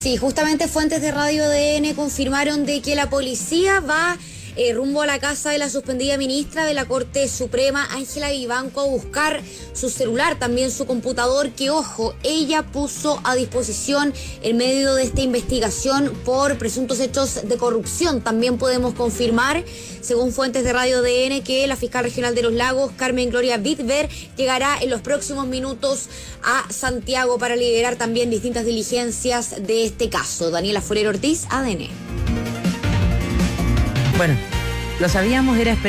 Sí, justamente fuentes de Radio DN confirmaron de que la policía va rumbo a la casa de la suspendida ministra de la Corte Suprema, Ángela Vivanco, a buscar su celular, también su computador, que, ojo, ella puso a disposición en medio de esta investigación por presuntos hechos de corrupción. También podemos confirmar, según fuentes de Radio DN, que la fiscal regional de Los Lagos, Carmen Gloria Bitver, llegará en los próximos minutos a Santiago para liderar también distintas diligencias de este caso. Daniela Forero Ortiz, ADN. Bueno, lo sabíamos, era